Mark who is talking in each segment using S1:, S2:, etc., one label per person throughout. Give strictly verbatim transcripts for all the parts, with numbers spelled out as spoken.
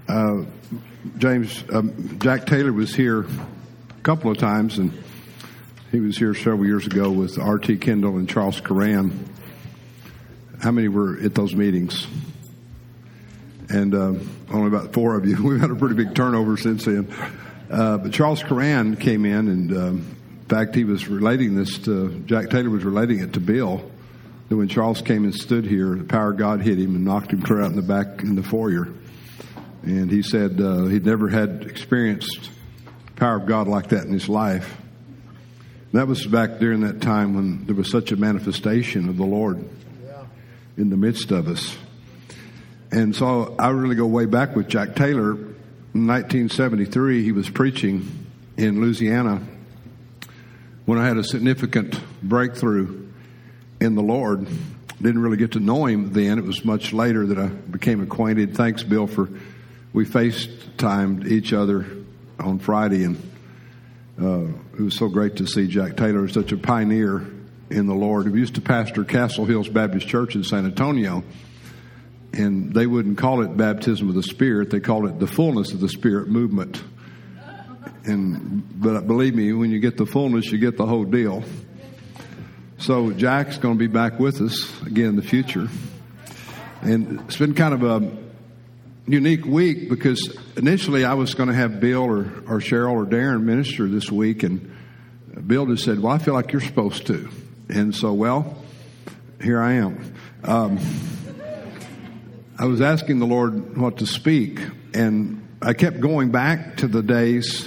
S1: uh, James, um, Jack Taylor was here a couple of times, and he was here several years ago with R T Kendall and Charles Curran. How many were at those meetings? And uh, only about four of you. We've had a pretty big turnover since then. Uh, but Charles Curran came in, and um, in fact, he was relating this to, Jack Taylor was relating it to Bill, that when Charles came and stood here, the power of God hit him and knocked him clear out in the back in the foyer. And he said uh, he'd never had experienced the power of God like that in his life. And that was back during that time when there was such a manifestation of the Lord yeah. in the midst of us. And so I really go way back with Jack Taylor. In nineteen seventy-three, he was preaching in Louisiana when I had a significant breakthrough in the Lord. Didn't really get to know him then. It was much later that I became acquainted. Thanks, Bill, for we FaceTimed each other on Friday, and uh, it was so great to see Jack Taylor, such a pioneer in the Lord. He used to pastor Castle Hills Baptist Church in San Antonio. And they wouldn't call it baptism of the Spirit. They called it the fullness of the Spirit movement. And but believe me, when you get the fullness, you get the whole deal. So Jack's going to be back with us again in the future. And it's been kind of a unique week because initially I was going to have Bill or, or Cheryl or Darren minister this week. And Bill just said, well, I feel like you're supposed to. And so, well, here I am. Um I was asking the Lord what to speak, and I kept going back to the days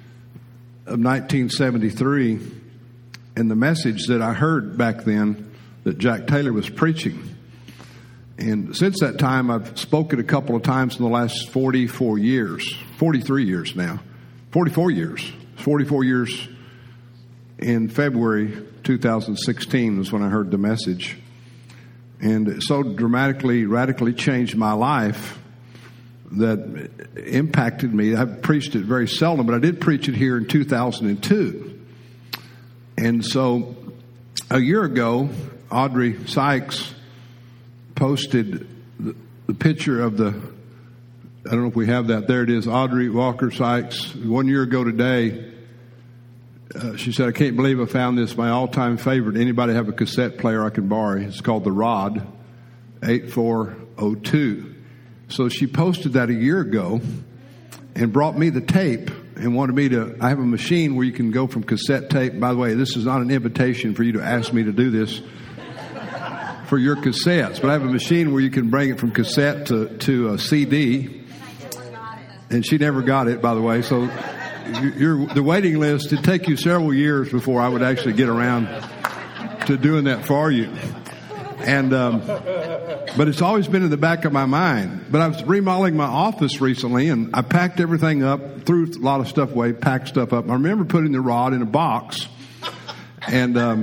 S1: of nineteen seventy-three and the message that I heard back then that Jack Taylor was preaching. And since that time, I've spoken a couple of times in the last forty-four years, forty-three years now, forty-four years, forty-four years. In February two thousand sixteen was when I heard the message. And it so dramatically, radically changed my life that impacted me. I've preached it very seldom, but I did preach it here in two thousand two. And so a year ago, Audrey Sykes posted the, the picture of the, I don't know if we have that. There it is, Audrey Walker Sykes. One year ago today, Uh, she said, I can't believe I found this, my all-time favorite. Anybody have a cassette player I can borrow? It's called The Rod, eight four oh two. So she posted that a year ago and brought me the tape and wanted me to, I have a machine where you can go from cassette tape. By the way, this is not an invitation for you to ask me to do this for your cassettes, but I have a machine where you can bring it from cassette to, to a C D. And she never got it, by the way, so... You're, the waiting list, it'd take you several years before I would actually get around to doing that for you. And, um, but it's always been in the back of my mind. But I was remodeling my office recently, and I packed everything up, threw a lot of stuff away, packed stuff up. I remember putting the rod in a box, and um,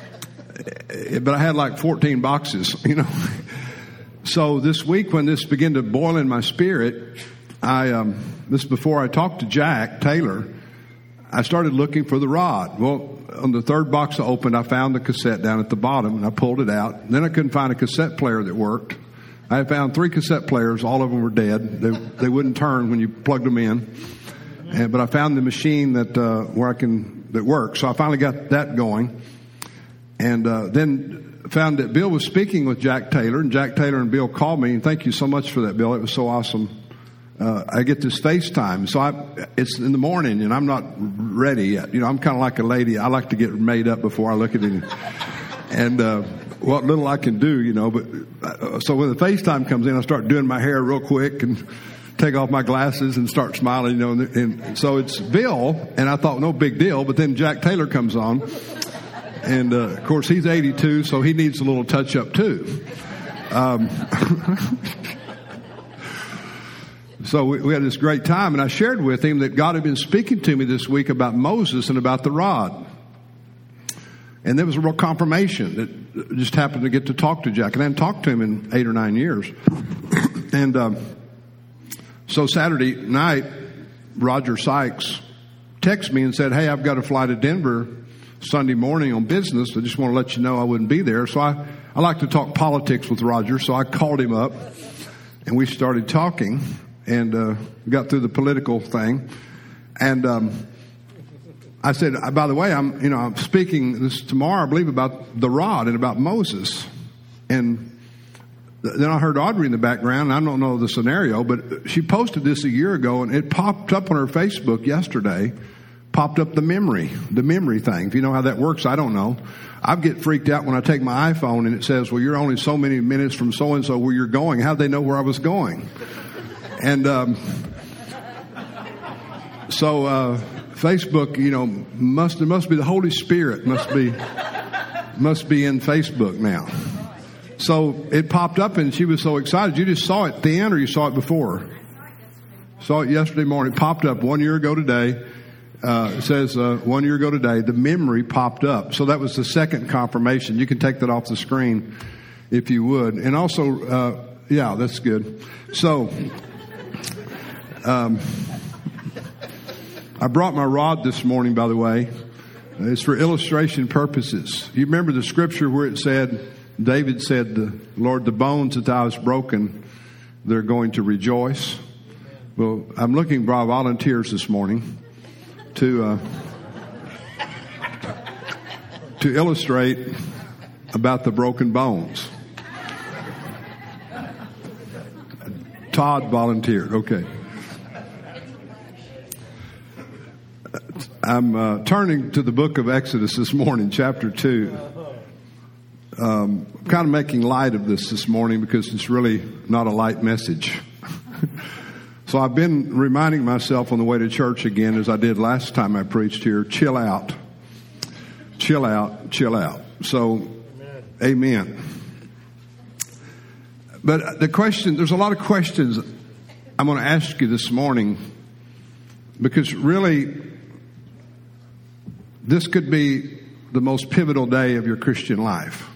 S1: but I had like fourteen boxes, you know. So this week when this began to boil in my spirit, I... Um, This is before I talked to Jack Taylor. I started looking for the rod. Well, on the third box I opened, I found the cassette down at the bottom, and I pulled it out. And then I couldn't find a cassette player that worked. I had found three cassette players. All of them were dead. They, they wouldn't turn when you plugged them in. And, but I found the machine that uh, where I can that works. So I finally got that going. And uh, then found that Bill was speaking with Jack Taylor, and Jack Taylor and Bill called me. And thank you so much for that, Bill. It was so awesome. Uh, I get this FaceTime. So I, it's in the morning and I'm not ready yet. You know, I'm kind of like a lady. I like to get made up before I look at it. And, uh, what little I can do, you know, but, uh, so when the FaceTime comes in, I start doing my hair real quick and take off my glasses and start smiling, you know, and, and so it's Bill, and I thought no big deal, but then Jack Taylor comes on, and, uh, of course he's eighty-two, so he needs a little touch up too. Um, So we, we had this great time, and I shared with him that God had been speaking to me this week about Moses and about the rod. And there was a real confirmation that just happened to get to talk to Jack. And I hadn't talked to him in eight or nine years. And um, so Saturday night, Roger Sykes texted me and said, hey, I've got to fly to Denver Sunday morning on business. I just want to let you know I wouldn't be there. So I, I like to talk politics with Roger. So I called him up, and we started talking. and uh, got through the political thing. And um, I said, by the way, I'm you know I'm speaking this tomorrow, I believe, about the rod and about Moses. And then I heard Audrey in the background. I don't know the scenario, but she posted this a year ago, and it popped up on her Facebook yesterday. Popped up the memory, the memory thing. If you know how that works, I don't know. I get freaked out when I take my iPhone and it says, well, you're only so many minutes from so-and-so where you're going. How'd they know where I was going? And um, so uh, Facebook, you know, must there must be the Holy Spirit must be must be in Facebook now. So it popped up, and she was so excited. You just saw it then, or you saw it before? Saw it yesterday morning. It popped up one year ago today. Uh, it says uh, one year ago today, the memory popped up. So that was the second confirmation. You can take that off the screen if you would. And also, uh, yeah, that's good. So um, I brought my rod this morning, by the way. It's for illustration purposes. You remember the scripture where it said, David said, the Lord, the bones that thou hast broken, they're going to rejoice. Well, I'm looking for our volunteers this morning to uh, to illustrate about the broken bones. Todd volunteered. Okay. I'm uh, turning to the book of Exodus this morning, chapter two. Um, I'm kind of making light of this this morning because it's really not a light message. So I've been reminding myself on the way to church again, as I did last time I preached here, chill out, chill out, chill out. So, amen. But the question, there's a lot of questions I'm going to ask you this morning, because really, this could be the most pivotal day of your Christian life.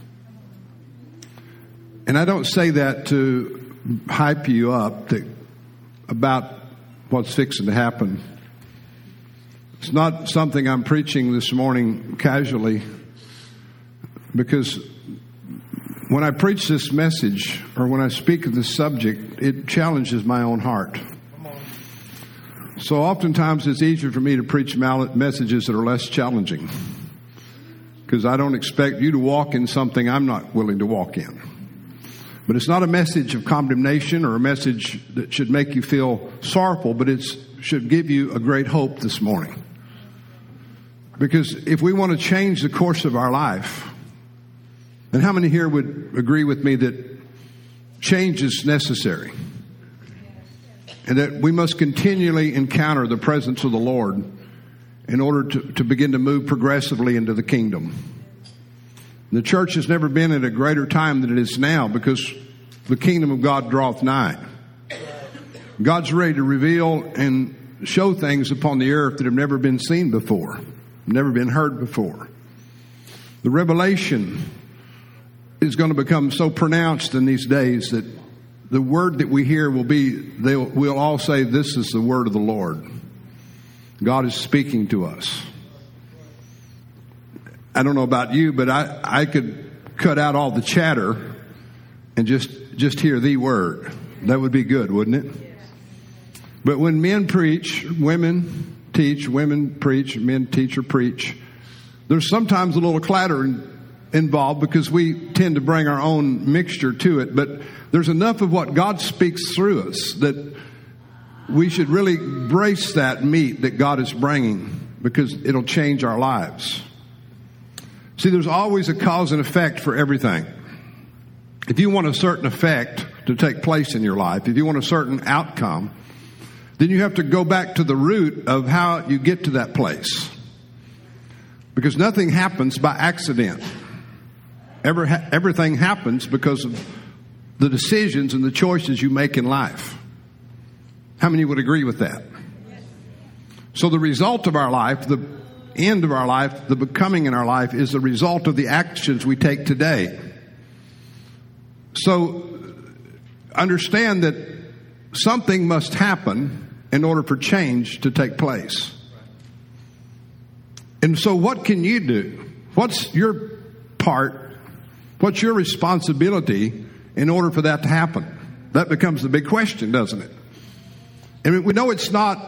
S1: And I don't say that to hype you up to, about what's fixing to happen. It's not something I'm preaching this morning casually, because when I preach this message or when I speak of this subject, it challenges my own heart. So oftentimes it's easier for me to preach messages that are less challenging, because I don't expect you to walk in something I'm not willing to walk in. But it's not a message of condemnation or a message that should make you feel sorrowful, but it should give you a great hope this morning. Because if we want to change the course of our life, and how many here would agree with me that change is necessary? And that we must continually encounter the presence of the Lord in order to, to begin to move progressively into the kingdom. The church has never been at a greater time than it is now, because the kingdom of God draweth nigh. God's ready to reveal and show things upon the earth that have never been seen before, never been heard before. The revelation is going to become so pronounced in these days that the word that we hear will be, they'll, we'll all say, this is the word of the Lord. God is speaking to us. I don't know about you, but I, I could cut out all the chatter and just, just hear the word. That would be good, wouldn't it? But when men preach, women teach, women preach, men teach or preach, there's sometimes a little clatter in, involved, because we tend to bring our own mixture to it. But there's enough of what God speaks through us that we should really embrace that meat that God is bringing, because it'll change our lives. See, there's always a cause and effect for everything. If you want a certain effect to take place in your life, if you want a certain outcome, then you have to go back to the root of how you get to that place. Because nothing happens by accident. Every, everything happens because of the decisions and the choices you make in life. How many would agree with that? So the result of our life, the end of our life, the becoming in our life, is the result of the actions we take today. So understand that something must happen in order for change to take place. And so what can you do? What's your part? What's your responsibility in order for that to happen? That becomes the big question, doesn't it? And we know it's not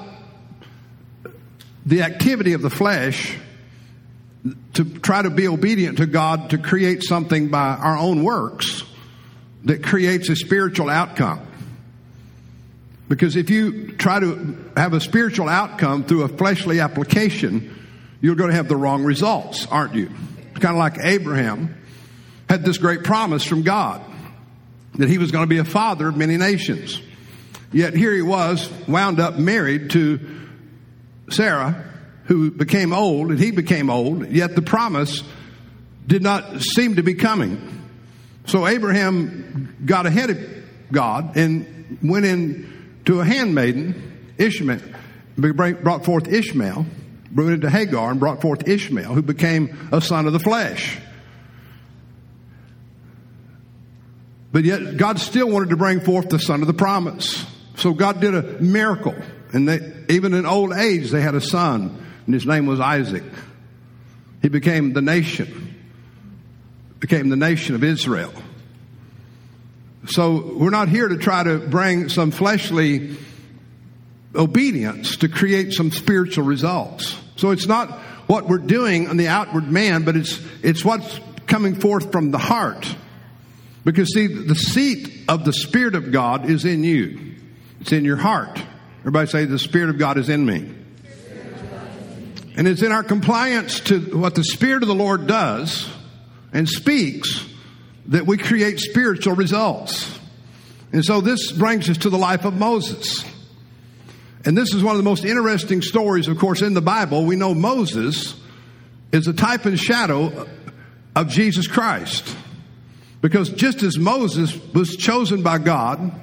S1: the activity of the flesh to try to be obedient to God to create something by our own works that creates a spiritual outcome. Because if you try to have a spiritual outcome through a fleshly application, you're going to have the wrong results, aren't you? It's kind of like Abraham had this great promise from God that he was going to be a father of many nations. Yet here he was, wound up married to Sarah, who became old, and he became old, yet the promise did not seem to be coming. So Abraham got ahead of God and went in to a handmaiden, Ishmael, brought forth Ishmael, brought into Hagar and brought forth Ishmael, who became a son of the flesh. But yet God still wanted to bring forth the son of the promise. So God did a miracle. And they, even in old age, they had a son, and his name was Isaac. He became the nation, became the nation of Israel. So we're not here to try to bring some fleshly obedience to create some spiritual results. So it's not what we're doing on the outward man, but it's it's what's coming forth from the heart. Because see, the seat of the Spirit of God is in you. It's in your heart. Everybody say, the Spirit of God is in me. And it's in our compliance to what the Spirit of the Lord does and speaks that we create spiritual results. And so this brings us to the life of Moses. And this is one of the most interesting stories, of course, in the Bible. We know Moses is a type and shadow of Jesus Christ. Because just as Moses was chosen by God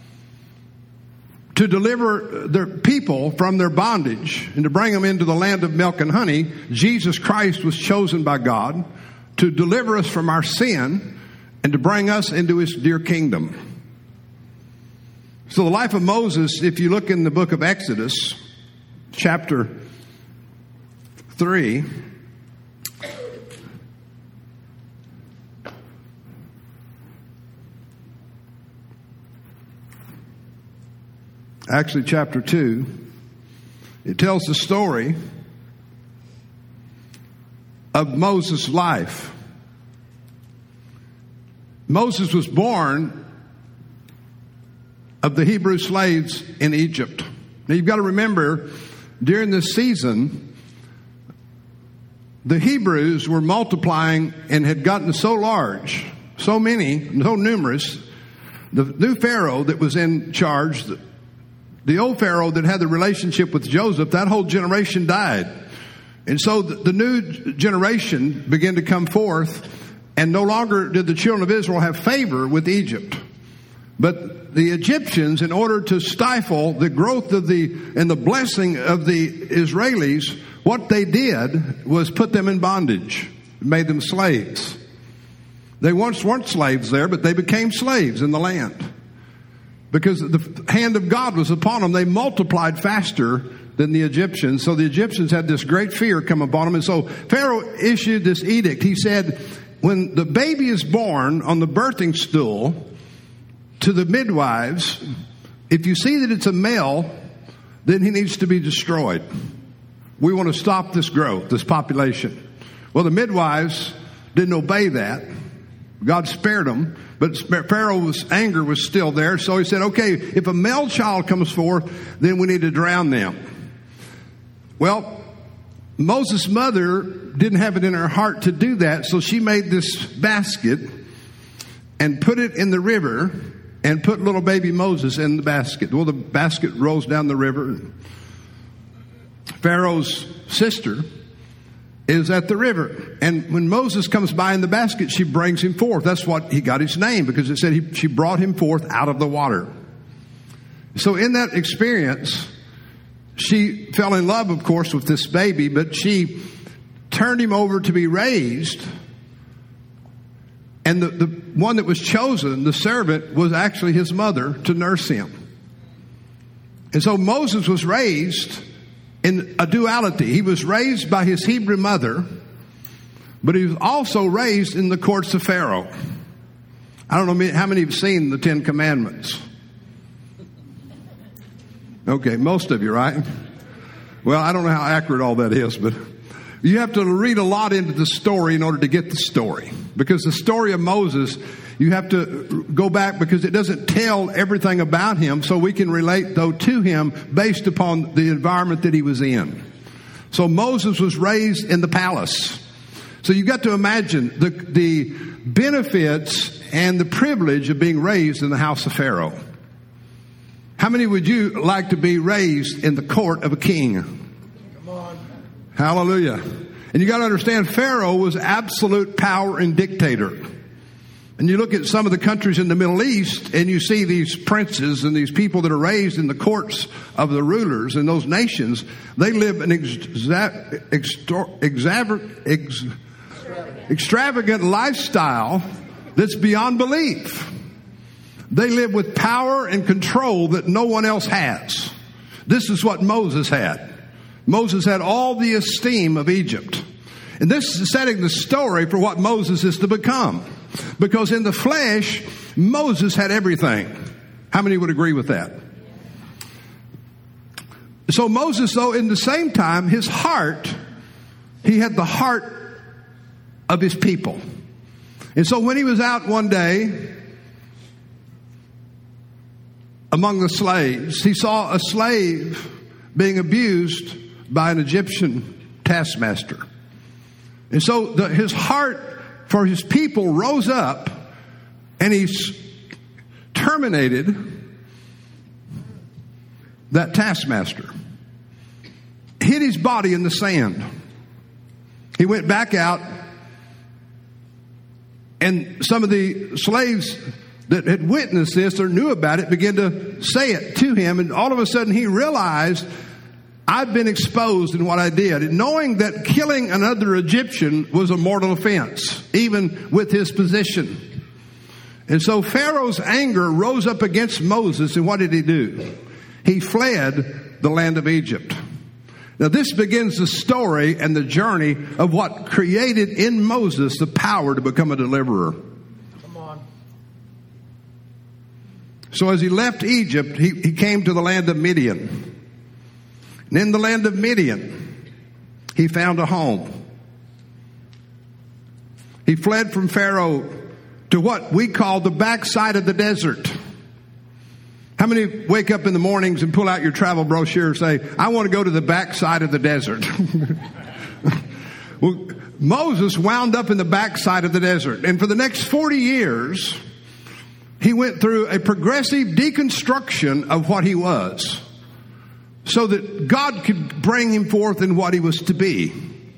S1: to deliver their people from their bondage and to bring them into the land of milk and honey, Jesus Christ was chosen by God to deliver us from our sin and to bring us into his dear kingdom. So the life of Moses, if you look in the book of Exodus, chapter three, actually chapter two, it tells the story of Moses' life. Moses was born of the Hebrew slaves in Egypt. Now you've got to remember, during this season, the Hebrews were multiplying and had gotten so large, so many, so numerous. The new Pharaoh that was in charge, the, the old Pharaoh that had the relationship with Joseph, that whole generation died. And so the, the new generation began to come forth, and no longer did the children of Israel have favor with Egypt. But the Egyptians, in order to stifle the growth of the and the blessing of the Israelis, what they did was put them in bondage, made them slaves. They once weren't slaves there, but they became slaves in the land. Because the hand of God was upon them, they multiplied faster than the Egyptians. So the Egyptians had this great fear come upon them. And so Pharaoh issued this edict. He said, when the baby is born on the birthing stool, to the midwives, if you see that it's a male, then he needs to be destroyed. We want to stop this growth, this population. Well, the midwives didn't obey that. God spared them, but Pharaoh's anger was still there. So he said, okay, if a male child comes forth, then we need to drown them. Well, Moses' mother didn't have it in her heart to do that, so she made this basket and put it in the river and put little baby Moses in the basket. Well, the basket rolls down the river. Pharaoh's sister is at the river. And when Moses comes by in the basket, she brings him forth. That's what he got his name, because it said he, she brought him forth out of the water. So in that experience, she fell in love, of course, with this baby, but she turned him over to be raised. And the, the one that was chosen, the servant, was actually his mother to nurse him. And so Moses was raised in a duality. He was raised by his Hebrew mother, but he was also raised in the courts of Pharaoh. I don't know how many have seen the Ten Commandments. Okay, most of you, right? Well, I don't know how accurate all that is, but you have to read a lot into the story in order to get the story. Because the story of Moses, you have to go back because it doesn't tell everything about him, so we can relate, though, to him based upon the environment that he was in. So Moses was raised in the palace. So you've got to imagine the, the benefits and the privilege of being raised in the house of Pharaoh. How many would you like to be raised in the court of a king? Come on. Hallelujah. And you got to understand, Pharaoh was absolute power and dictator. And you look at some of the countries in the Middle East and you see these princes and these people that are raised in the courts of the rulers in those nations. They live an exa- extor- exaver- ex- extravagant lifestyle that's beyond belief. They live with power and control that no one else has. This is what Moses had. Moses had all the esteem of Egypt. And this is setting the story for what Moses is to become. Because in the flesh, Moses had everything. How many would agree with that? So Moses, though, in the same time, his heart, he had the heart of his people. And so when he was out one day among the slaves, he saw a slave being abused by an Egyptian taskmaster. And so the, his heart for his people rose up, and he terminated that taskmaster, hid his body in the sand. He went back out, and some of the slaves that had witnessed this or knew about it began to say it to him, and all of a sudden he realized, I've been exposed in what I did. And knowing that killing another Egyptian was a mortal offense, even with his position. And so Pharaoh's anger rose up against Moses, and what did he do? He fled the land of Egypt. Now this begins the story and the journey of what created in Moses the power to become a deliverer. Come on. So as he left Egypt, he, he came to the land of Midian. And in the land of Midian, he found a home. He fled from Pharaoh to what we call the backside of the desert. How many wake up in the mornings and pull out your travel brochure and say, I want to go to the backside of the desert? Well, Moses wound up in the backside of the desert. And for the next forty years, he went through a progressive deconstruction of what he was, so that God could bring him forth in what he was to be.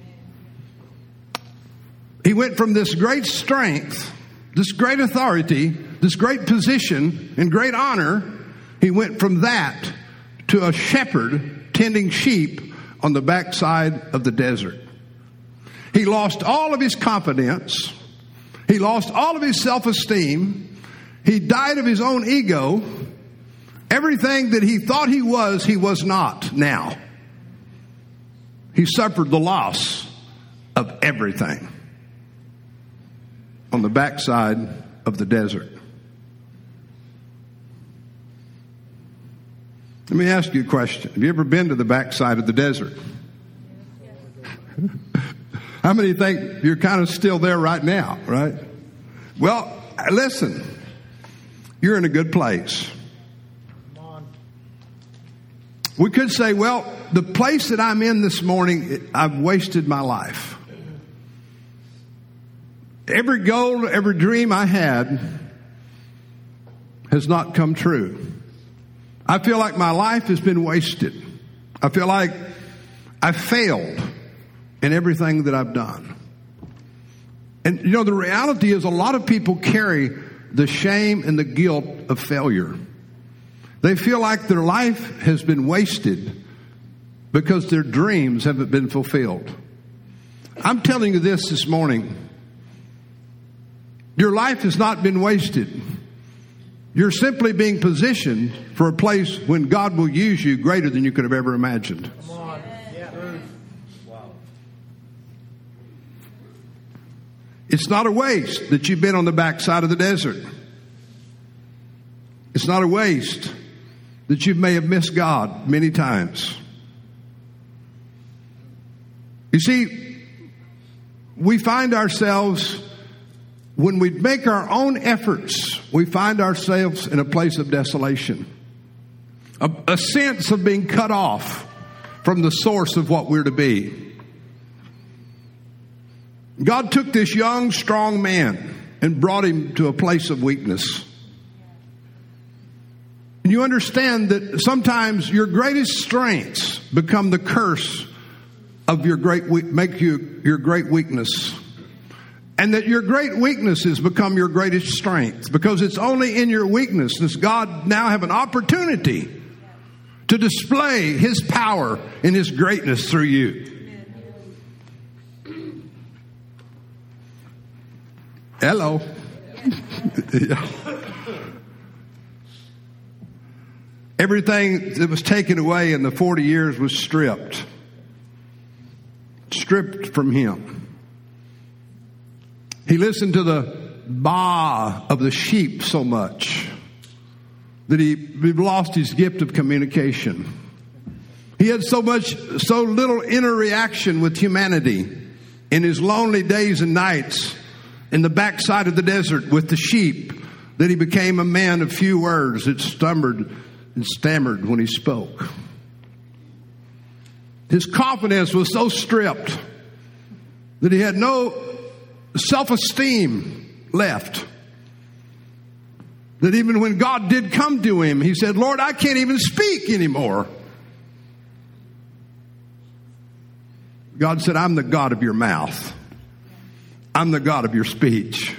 S1: He went from this great strength, this great authority, this great position and great honor. He went from that to a shepherd tending sheep on the backside of the desert. He lost all of his confidence. He lost all of his self-esteem. He died of his own ego. Everything that he thought he was, he was not now. He suffered the loss of everything on the backside of the desert. Let me ask you a question. Have you ever been to the backside of the desert? How many think you're kind of still there right now, right? Well, listen, you're in a good place. We could say, well, the place that I'm in this morning, I've wasted my life. Every goal, every dream I had has not come true. I feel like my life has been wasted. I feel like I failed in everything that I've done. And you know, the reality is a lot of people carry the shame and the guilt of failure. They feel like their life has been wasted because their dreams haven't been fulfilled. I'm telling you this this morning. Your life has not been wasted. You're simply being positioned for a place when God will use you greater than you could have ever imagined. Come on. Yeah. Wow. It's not a waste that you've been on the backside of the desert. It's not a waste that you may have missed God many times. You see, we find ourselves, when we make our own efforts, we find ourselves in a place of desolation. A, a sense of being cut off from the source of what we're to be. God took this young, strong man and brought him to a place of weakness. And you understand that sometimes your greatest strengths become the curse of your great, make you your great weakness. And that your great weaknesses become your greatest strength, because it's only in your weakness does God now have an opportunity to display His power and His greatness through you. Hello. Everything that was taken away in the forty years was stripped. Stripped from him. He listened to the baa of the sheep so much that he, he lost his gift of communication. He had so much, so little interaction with humanity in his lonely days and nights in the backside of the desert with the sheep that he became a man of few words that stammered and stammered when he spoke. His confidence was so stripped that he had no self-esteem left. That even when God did come to him, he said, Lord, I can't even speak anymore. God said, I'm the God of your mouth. I'm the God of your speech.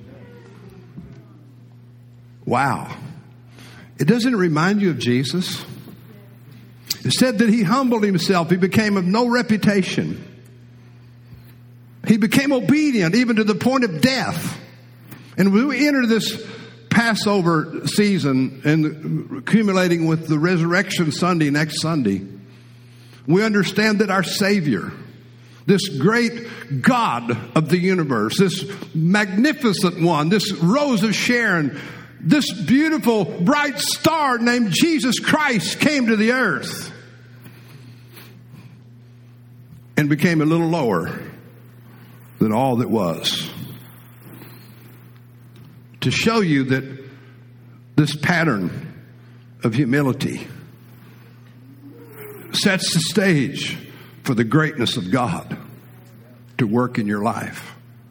S1: Wow. It doesn't remind you of Jesus? It said that he humbled himself. He became of no reputation. He became obedient even to the point of death. And when we enter this Passover season and accumulating with the Resurrection Sunday next Sunday, we understand that our Savior, this great God of the universe, this magnificent one, this Rose of Sharon, this beautiful bright star named Jesus Christ came to the earth and became a little lower than all that was. To show you that this pattern of humility sets the stage for the greatness of God to work in your life.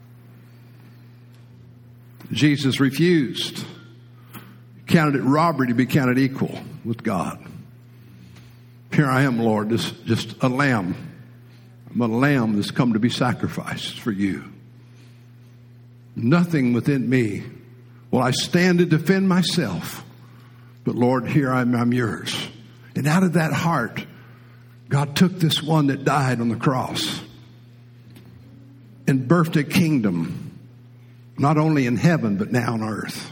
S1: Jesus refused. Counted it robbery to be counted equal with God. Here I am, Lord, just, just a lamb. I'm a lamb that's come to be sacrificed for you. Nothing within me will I stand to defend myself. But Lord, here I'm, I'm yours. And out of that heart, God took this one that died on the cross and birthed a kingdom, not only in heaven, but now on earth.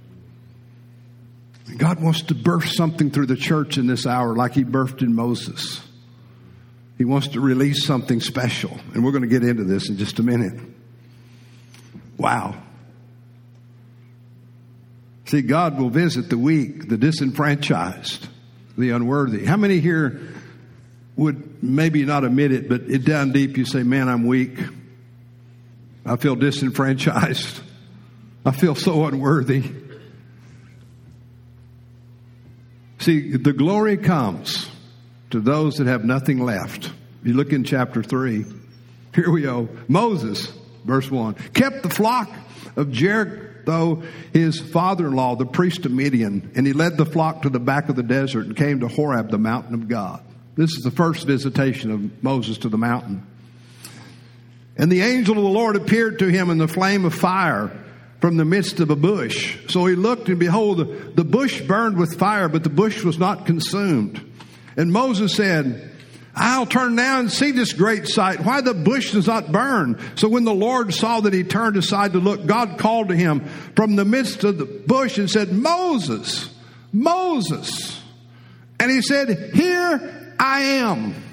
S1: And God wants to birth something through the church in this hour like he birthed in Moses. He wants to release something special. And we're going to get into this in just a minute. Wow. See, God will visit the weak, the disenfranchised, the unworthy. How many here would maybe not admit it, but it down deep you say, man, I'm weak. I feel disenfranchised. I feel so unworthy. See, the glory comes to those that have nothing left. You look in chapter three. Here we go. Moses, verse one, kept the flock of Jethro, his father-in-law, the priest of Midian, and he led the flock to the back of the desert and came to Horeb, the mountain of God. This is the first visitation of Moses to the mountain. And the angel of the Lord appeared to him in the flame of fire from the midst of a bush. So he looked, and behold, the bush burned with fire, but the bush was not consumed. And Moses said, I'll turn now and see this great sight, why the bush does not burn. So when the Lord saw that he turned aside to look, God called to him from the midst of the bush and said, Moses, Moses. And he said, here I am.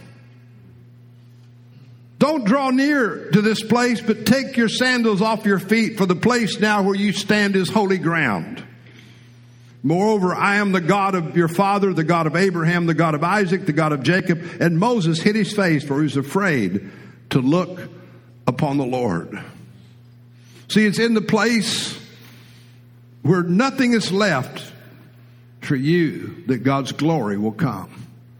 S1: Don't draw near to this place, but take your sandals off your feet, for the place now where you stand is holy ground. Moreover, I am the God of your father, the God of Abraham, the God of Isaac, the God of Jacob. And Moses hid his face, for he was afraid to look upon the Lord. See, it's in the place where nothing is left for you that God's glory will come.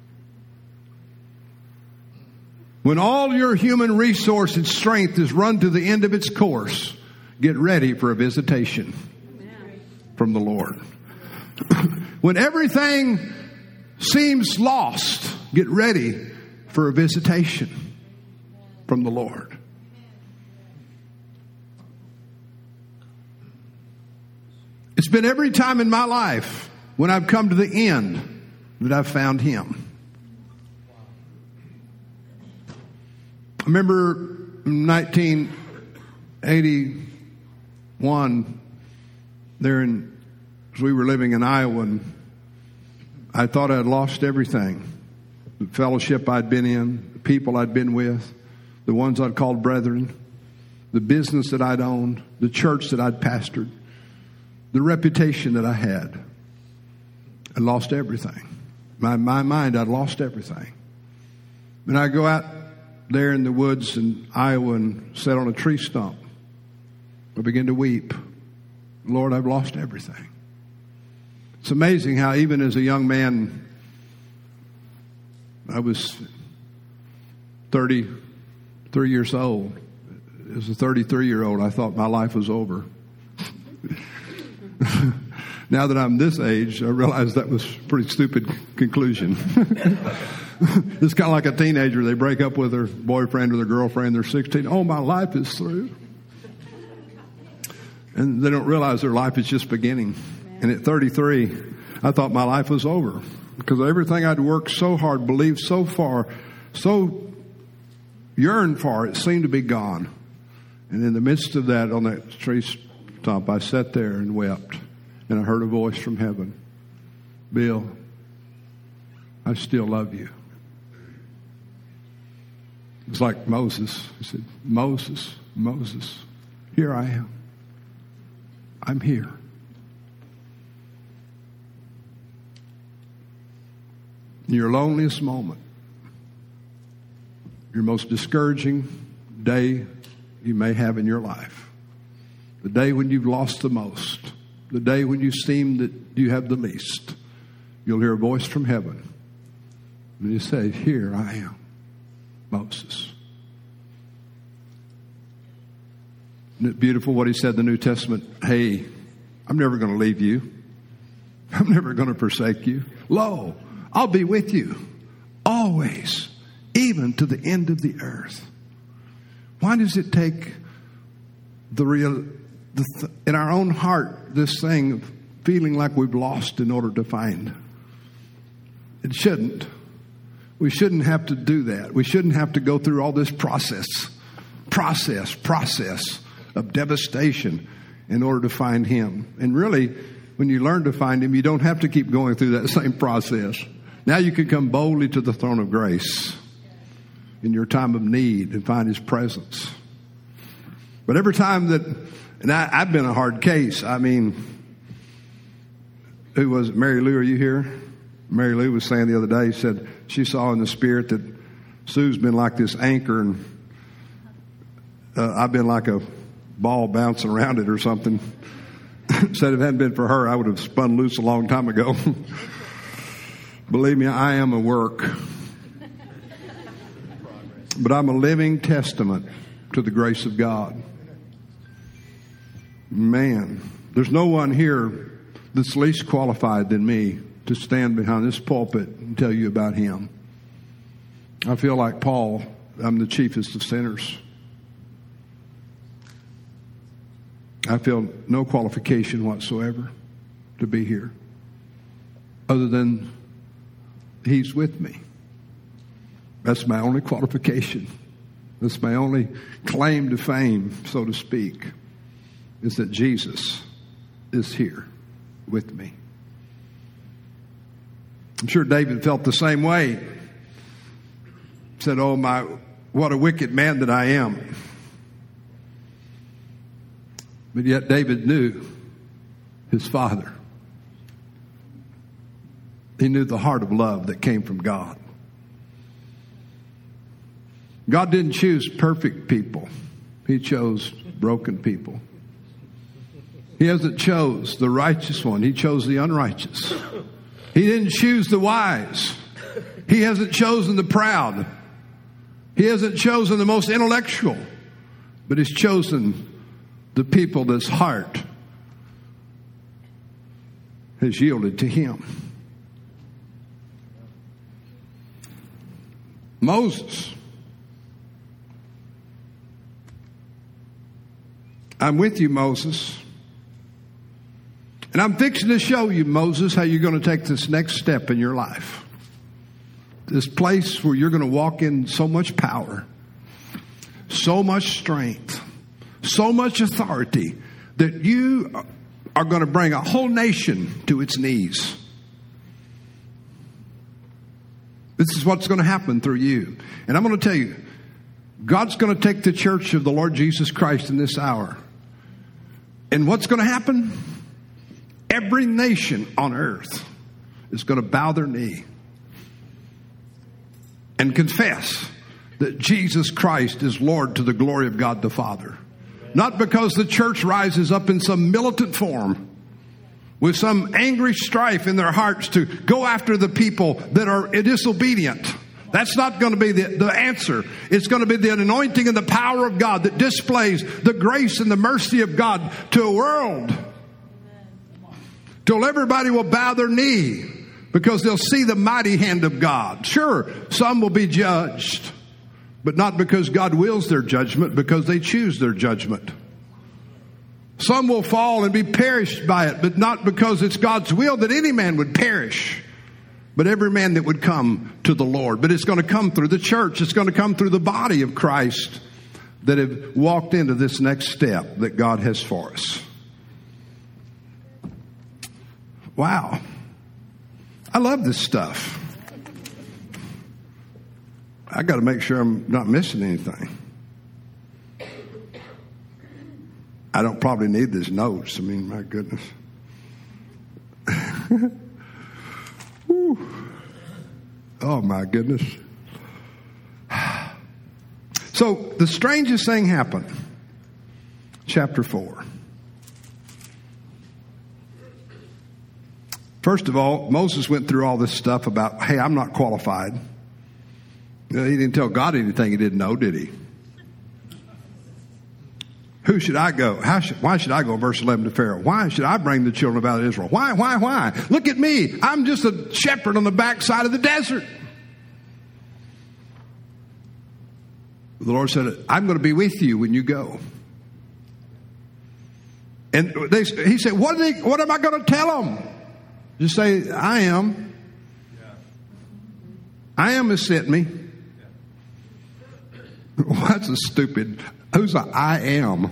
S1: When all your human resource and strength is run to the end of its course, get ready for a visitation from the Lord. When everything seems lost, get ready for a visitation from the Lord. It's been every time in my life when I've come to the end that I've found Him. I remember in nineteen eighty-one, there in, as we were living in Iowa, and I thought I'd lost everything. The fellowship I'd been in, the people I'd been with, the ones I'd called brethren, the business that I'd owned, the church that I'd pastored, the reputation that I had. I lost everything. My, my mind, I'd lost everything. And I go out there in the woods in Iowa and sat on a tree stump. I begin to weep. Lord, I've lost everything. It's amazing how even as a young man, I was thirty-three years old. As a thirty-three-year-old, I thought my life was over. Now that I'm this age, I realize that was a pretty stupid conclusion. It's kind of like a teenager. They break up with their boyfriend or their girlfriend. They're sixteen. Oh, my life is through. And they don't realize their life is just beginning. And at thirty-three, I thought my life was over. Because everything I'd worked so hard, believed so far, so yearned for, it seemed to be gone. And in the midst of that, on that tree stump, I sat there and wept. And I heard a voice from heaven. Bill, I still love you. It's like Moses. He said, Moses, Moses, here I am. I'm here. In your loneliest moment, your most discouraging day you may have in your life, the day when you've lost the most, the day when you seem that you have the least, you'll hear a voice from heaven. And you say, here I am, Moses. Isn't it beautiful what he said in the New Testament? Hey, I'm never going to leave you. I'm never going to forsake you. Lo, I'll be with you always, even to the end of the earth. Why does it take the real, the th- in our own heart, this thing of feeling like we've lost in order to find? It shouldn't. We shouldn't have to do that. We shouldn't have to go through all this process, process, process of devastation in order to find Him. And really, when you learn to find Him, you don't have to keep going through that same process. Now you can come boldly to the throne of grace in your time of need and find His presence. But every time that, and I, I've been a hard case. I mean, who was it? Mary Lou, are you here? Mary Lou was saying the other day, she said she saw in the spirit that Sue's been like this anchor and uh, I've been like a ball bouncing around it or something. Said if it hadn't been for her, I would have spun loose a long time ago. Believe me, I am a work. But I'm a living testament to the grace of God. Man, there's no one here that's least qualified than me to stand behind this pulpit and tell you about Him. I feel like Paul, I'm the chiefest of sinners. I feel no qualification whatsoever to be here other than He's with me. That's my only qualification. That's my only claim to fame, so to speak, is that Jesus is here with me. I'm sure David felt the same way. Said, oh my, what a wicked man that I am. But yet David knew his father. He knew the heart of love that came from God. God didn't choose perfect people. He chose broken people. He hasn't chose the righteous one. He chose the unrighteous. He didn't choose the wise. He hasn't chosen the proud. He hasn't chosen the most intellectual. But he's chosen the people that's heart has yielded to him. Moses. I'm with you, Moses. And I'm fixing to show you, Moses, how you're going to take this next step in your life. This place where you're going to walk in so much power, so much strength, so much authority that you are going to bring a whole nation to its knees. This is what's going to happen through you. And I'm going to tell you, God's going to take the church of the Lord Jesus Christ in this hour. And what's going to happen? Every nation on earth is going to bow their knee and confess that Jesus Christ is Lord to the glory of God the Father. Not because the church rises up in some militant form with some angry strife in their hearts to go after the people that are disobedient. That's not going to be the, the answer. It's going to be the anointing and the power of God that displays the grace and the mercy of God to a world. Till everybody will bow their knee because they'll see the mighty hand of God. Sure, some will be judged, but not because God wills their judgment, because they choose their judgment. Some will fall and be perished by it, but not because it's God's will that any man would perish, but every man that would come to the Lord. But it's going to come through the church. It's going to come through the body of Christ that have walked into this next step that God has for us. Wow. I love this stuff. I got to make sure I'm not missing anything. I don't probably need these notes. I mean, my goodness. Oh, my goodness. So the strangest thing happened. Chapter four. First of all, Moses went through all this stuff about, hey, I'm not qualified. You know, he didn't tell God anything he didn't know, did he? Who should I go? How should, why should I go? Verse eleven to Pharaoh. Why should I bring the children of out of Israel? Why, why, why? Look at me. I'm just a shepherd on the backside of the desert. The Lord said, I'm going to be with you when you go. And they, he said, what, are they, what am I going to tell them? Just say, I am. I am has sent me. Well, that's a stupid. Who's a I am?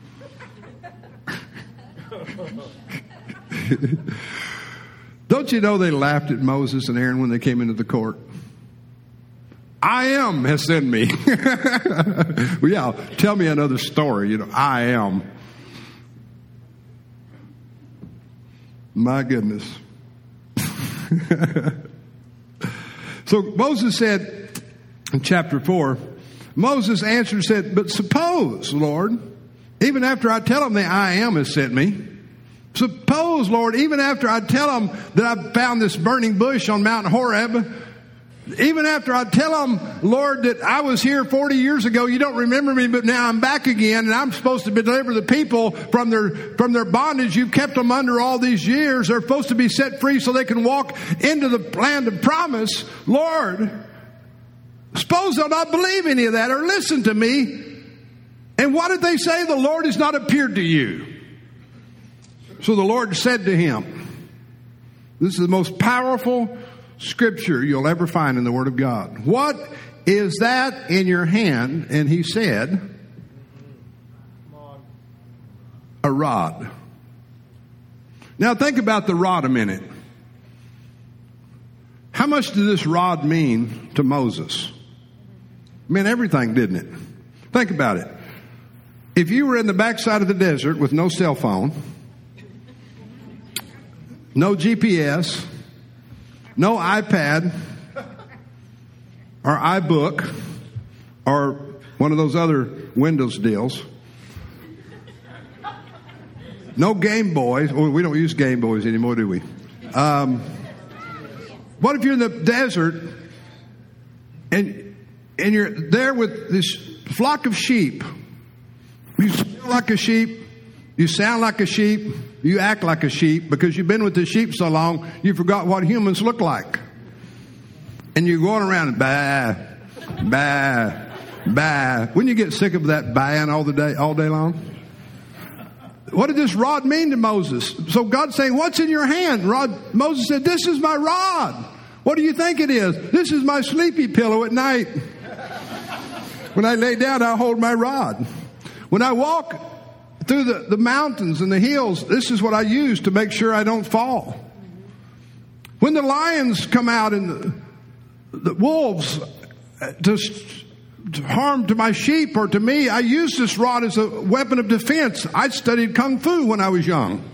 S1: Don't you know they laughed at Moses and Aaron when they came into the court? I am has sent me. Well, yeah, tell me another story. You know, I am. My goodness. So Moses said in chapter four, Moses answered and said, but suppose, Lord, even after I tell them that I am has sent me, suppose, Lord, even after I tell them that I found this burning bush on Mount Horeb, even after I tell them, Lord, that I was here forty years ago, you don't remember me, but now I'm back again, and I'm supposed to deliver the people from their from their bondage you've kept them under all these years. They're supposed to be set free so they can walk into the land of promise. Lord, suppose they'll not believe any of that or listen to me. And what did they say? The Lord has not appeared to you. So the Lord said to him, this is the most powerful scripture you'll ever find in the Word of God. What is that in your hand? And he said, a rod. Now think about the rod a minute. How much did this rod mean to Moses? It meant everything, didn't it? Think about it. If you were in the backside of the desert with no cell phone, no G P S, no iPad or iBook or one of those other Windows deals. No Game Boys. Well, we don't use Game Boys anymore, do we? Um, what if you're in the desert and and you're there with this flock of sheep? You smell like a sheep. You sound like a sheep. You act like a sheep because you've been with the sheep so long, you forgot what humans look like. And you're going around and bah, bah, bah. Wouldn't you get sick of that baaing all the day, all day long? What did this rod mean to Moses? So God's saying, what's in your hand? Rod, Moses said, this is my rod. What do you think it is? This is my sleepy pillow at night. When I lay down, I hold my rod. When I walk through the, the mountains and the hills, this is what I use to make sure I don't fall. When the lions come out and the, the wolves to, to harm to my sheep or to me, I use this rod as a weapon of defense. I studied Kung Fu when I was young.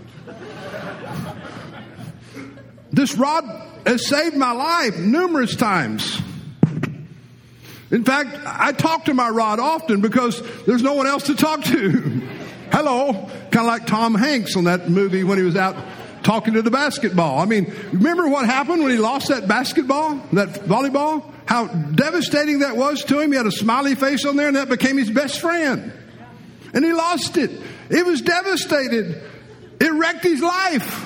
S1: This rod has saved my life numerous times. In fact, I talk to my rod often because there's no one else to talk to. Hello. Kind of like Tom Hanks on that movie when he was out talking to the basketball. I mean, remember what happened when he lost that basketball, that volleyball? How devastating that was to him. He had a smiley face on there and that became his best friend. And he lost it. It was devastated. It wrecked his life.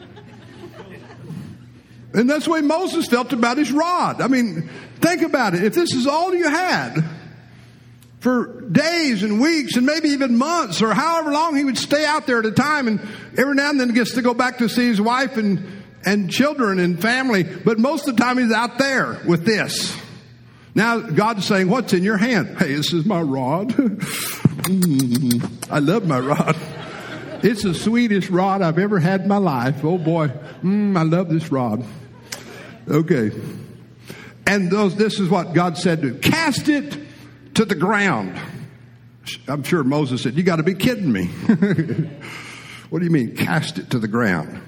S1: And that's the way Moses felt about his rod. I mean, think about it. If this is all you had for days and weeks and maybe even months or however long he would stay out there at a time, and every now and then gets to go back to see his wife and, and children and family, but most of the time he's out there with this. Now God's saying, what's in your hand? Hey, this is my rod. mm, I love my rod. It's the sweetest rod I've ever had in my life. Oh boy, mm, I love this rod. Okay. And those, this is what God said to cast it to the ground. I'm sure Moses said, you got to be kidding me. What do you mean, cast it to the ground?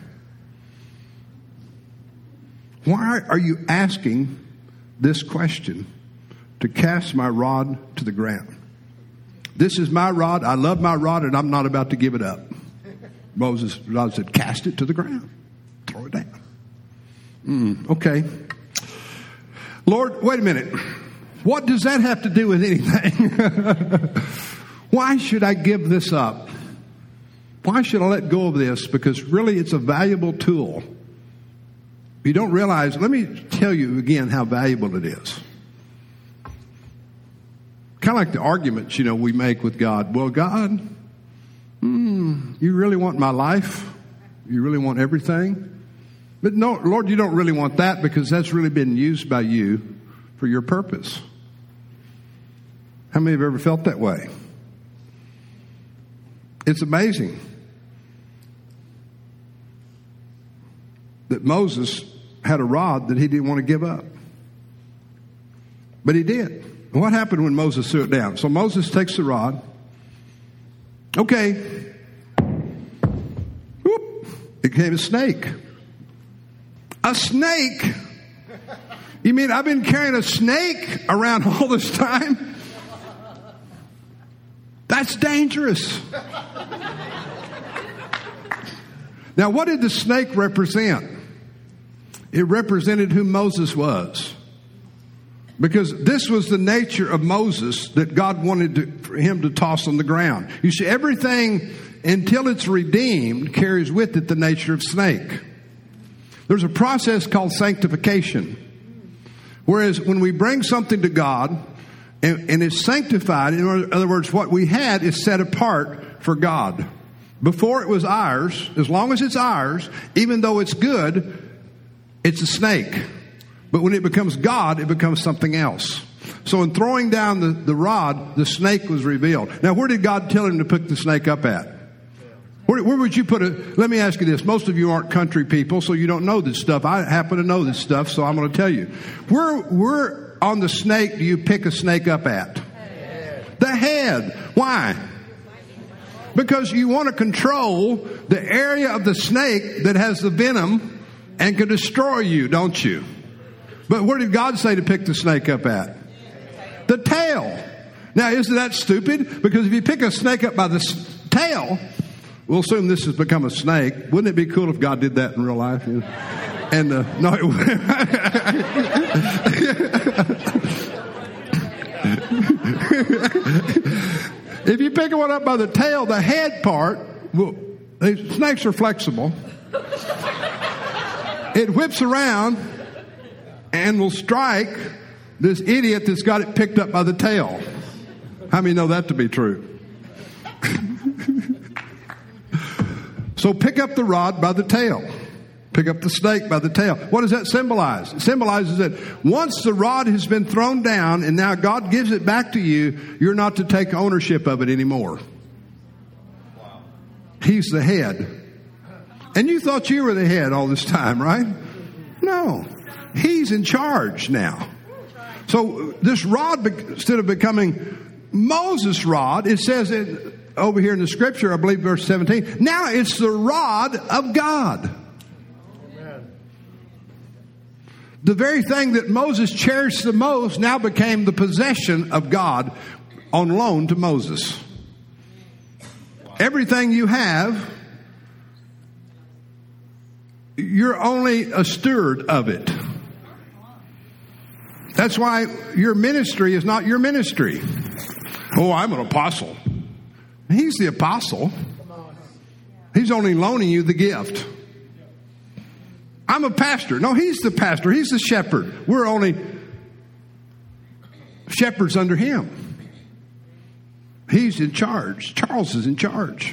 S1: Why are you asking this question, to cast my rod to the ground? This is my rod. I love my rod, and I'm not about to give it up. Moses, God said, cast it to the ground. Throw it down. Mm, okay. Lord, wait a minute. What does that have to do with anything? Why should I give this up? Why should I let go of this? Because really it's a valuable tool. You don't realize, let me tell you again how valuable it is. Kind of like the arguments, you know, we make with God. Well, God, hmm, you really want my life? You really want everything? But no, Lord, you don't really want that because that's really been used by you for your purpose. How many have ever felt that way? It's amazing that Moses had a rod that he didn't want to give up. But he did. And what happened when Moses threw it down? So Moses takes the rod. Okay. Whoop. It became a snake. A snake? You mean I've been carrying a snake around all this time? That's dangerous. Now, what did the snake represent? It represented who Moses was. Because this was the nature of Moses that God wanted to, for him to toss on the ground. You see, everything until it's redeemed carries with it the nature of snake. There's a process called sanctification. Whereas when we bring something to God and, and it's sanctified, in other words, what we had is set apart for God. Before it was ours, as long as it's ours, even though it's good, it's a snake. But when it becomes God, it becomes something else. So in throwing down the, the rod, the snake was revealed. Now, where did God tell him to put the snake up at? Where, where would you put it? Let me ask you this. Most of you aren't country people, so you don't know this stuff. I happen to know this stuff, so I'm going to tell you. Where, where on the snake do you pick a snake up at? Head. The head. Why? Because you want to control the area of the snake that has the venom and can destroy you, don't you? But where did God say to pick the snake up at? The tail. Now, isn't that stupid? Because if you pick a snake up by the s- tail, we'll assume this has become a snake. Wouldn't it be cool if God did that in real life? You know? And uh, no, it if you pick one up by the tail, the head part, well, the snakes are flexible. It whips around and will strike this idiot that's got it picked up by the tail. How many know that to be true? So pick up the rod by the tail. Pick up the snake by the tail. What does that symbolize? It symbolizes that once the rod has been thrown down and now God gives it back to you, you're not to take ownership of it anymore. He's the head. And you thought you were the head all this time, right? No. He's in charge now. So this rod, instead of becoming Moses' rod, it says it over here in the scripture, I believe verse seventeen, now it's the rod of God. Amen. The very thing that Moses cherished the most now became the possession of God on loan to Moses. Everything you have, you're only a steward of it. That's why your ministry is not your ministry. Oh, I'm an apostle. He's the apostle. He's only loaning you the gift. I'm a pastor. No, he's the pastor. He's the shepherd. We're only shepherds under him. He's in charge. Charles is in charge.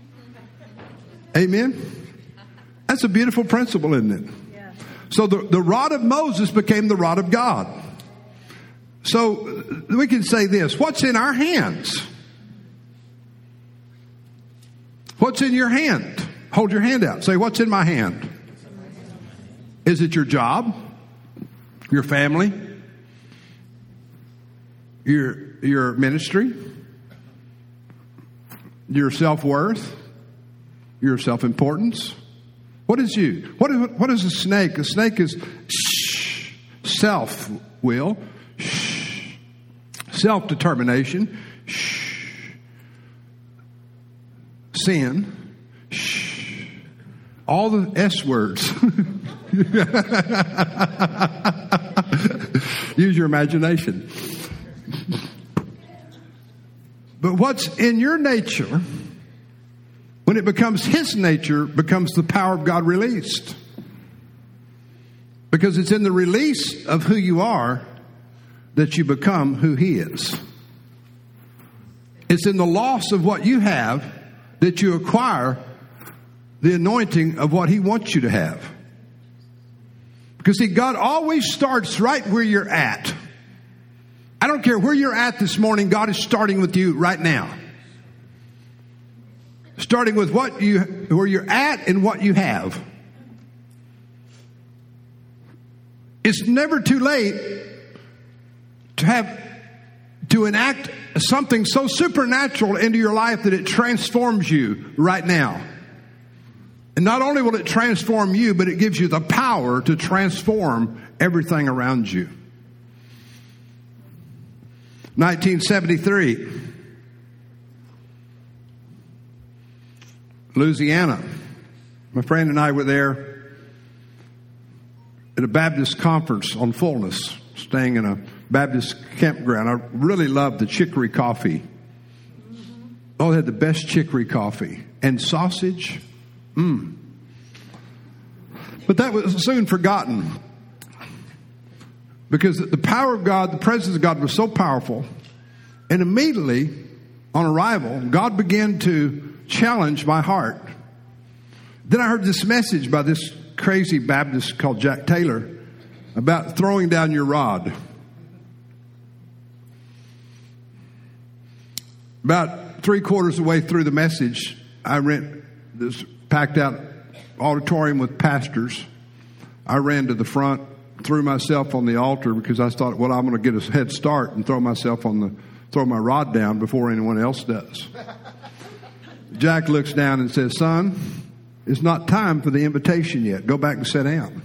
S1: Amen? That's a beautiful principle, isn't it? Yeah. So the, the rod of Moses became the rod of God. So we can say this. What's in our hands? What's in your hand? Hold your hand out. Say, what's in my hand? Is it your job? Your family? Your, your ministry? Your self-worth? Your self-importance? What is you? What is, what is a snake? A snake is shh, self-will, shh, self-determination, shh, sin, shh, all the S words. Use your imagination. But what's in your nature, when it becomes his nature, becomes the power of God released. Because it's in the release of who you are that you become who he is. It's in the loss of what you have that you acquire the anointing of what he wants you to have. Because see, God always starts right where you're at. I don't care where you're at this morning, God is starting with you right now. Starting with what you, where you're at and what you have. It's never too late to have, to enact something so supernatural into your life that it transforms you right now. And not only will it transform you, but it gives you the power to transform everything around you. nineteen seventy-three. Louisiana. My friend and I were there at a Baptist conference on fullness, staying in a Baptist campground. I really loved the chicory coffee. Oh, they had the best chicory coffee. And sausage. Mmm. But that was soon forgotten. Because the power of God, the presence of God was so powerful. And immediately, on arrival, God began to challenge my heart. Then I heard this message by this crazy Baptist called Jack Taylor about throwing down your rod. About three quarters of the way through the message, I rent this packed out auditorium with pastors. I ran to the front, threw myself on the altar because I thought, well, I'm going to get a head start and throw myself on the, throw my rod down before anyone else does. Jack looks down and says, son, it's not time for the invitation yet. Go back and sit down.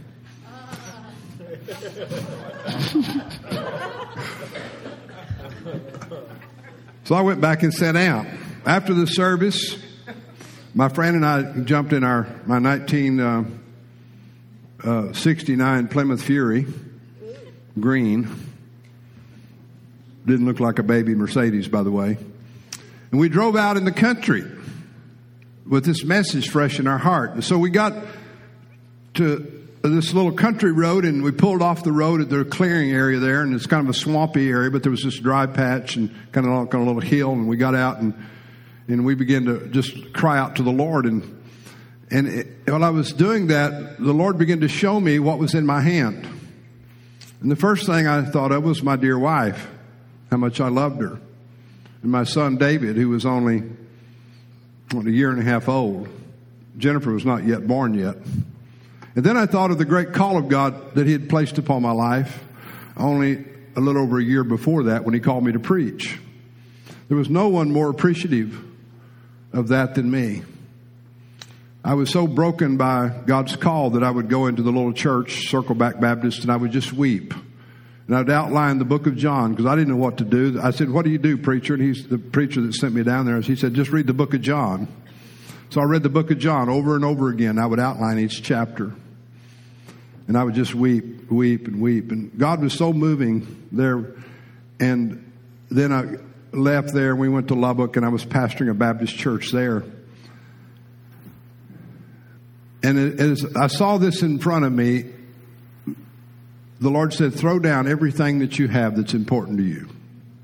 S1: So I went back and sat down. After the service, my friend and I jumped in our my nineteen sixty-nine Plymouth Fury, green. Didn't look like a baby Mercedes, by the way. And we drove out in the country with this message fresh in our heart. And so we got to this little country road, and we pulled off the road at the clearing area there, and it's kind of a swampy area, but there was this dry patch and kind of like a little hill, and we got out and and we began to just cry out to the Lord. And and it, while I was doing that, the Lord began to show me what was in my hand. And the first thing I thought of was my dear wife, how much I loved her, and my son David, who was only what, a year and a half old. Jennifer was not yet born yet. And then I thought of the great call of God that He had placed upon my life only a little over a year before that when He called me to preach. There was no one more appreciative of that than me. I was so broken by God's call that I would go into the little church, Circleback Baptist, and I would just weep. And I'd outline the book of John because I didn't know what to do. I said, "What do you do, preacher?" And he's the preacher that sent me down there. He said, "Just read the book of John." So I read the book of John over and over again. I would outline each chapter. And I would just weep, weep, and weep. And God was so moving there. And then I left there, and we went to Lubbock, and I was pastoring a Baptist church there. And as I saw this in front of me, the Lord said, "Throw down everything that you have that's important to you."